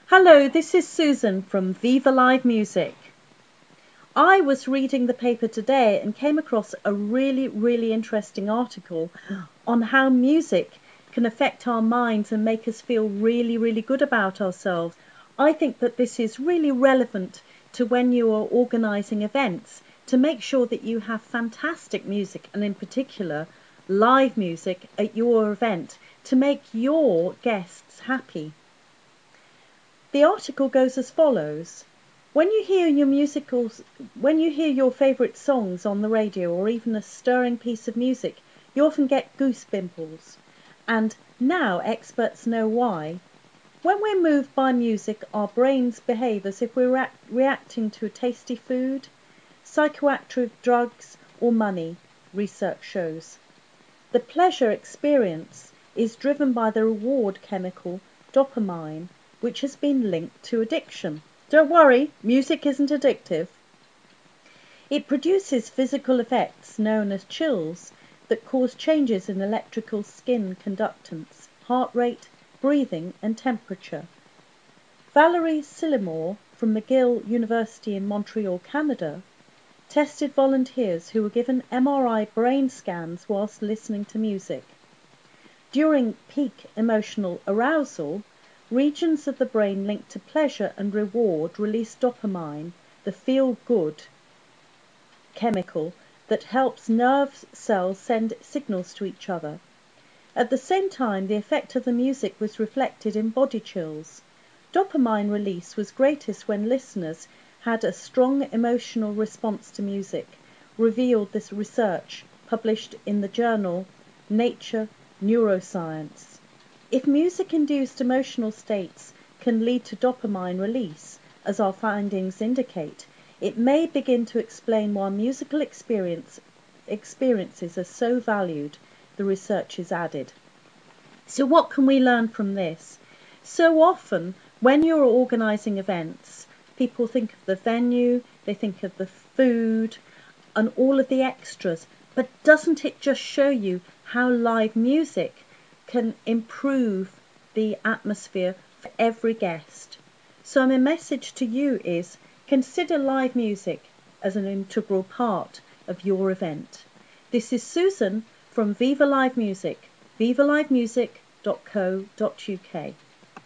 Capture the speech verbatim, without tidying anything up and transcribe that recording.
Hello, this is Susan from Viva Live Music. I was reading the paper today and came across a really, really interesting article on how music can affect our minds and make us feel really, really good about ourselves. I think that this is really relevant to when you are organising events to make sure that you have fantastic music, and in particular live music at your event to make your guests happy. The article goes as follows. When you hear your musicals, when you hear your favourite songs on the radio or even a stirring piece of music, you often get goosepimples. And now experts know why. When we're moved by music, our brains behave as if we're react- reacting to tasty food, psychoactive drugs or money, research shows. The pleasure experience is driven by the reward chemical dopamine, which has been linked to addiction. Don't worry, music isn't addictive. It produces physical effects known as chills that cause changes in electrical skin conductance, heart rate, breathing and temperature. Valerie Sillimore from McGill University in Montreal, Canada, tested volunteers who were given M R I brain scans whilst listening to music. During peak emotional arousal, regions of the brain linked to pleasure and reward release dopamine, the feel-good chemical that helps nerve cells send signals to each other. At the same time, the effect of the music was reflected in body chills. Dopamine release was greatest when listeners had a strong emotional response to music, revealed this research published in the journal Nature Neuroscience. If music-induced emotional states can lead to dopamine release, as our findings indicate, it may begin to explain why musical experience, experiences are so valued, the researchers added. So what can we learn from this? So often, when you're organising events, people think of the venue, they think of the food, and all of the extras, but doesn't it just show you how live music can improve the atmosphere for every guest? So my message to you is, consider live music as an integral part of your event. This is Susan from Viva Live Music, viva live music dot co dot uk.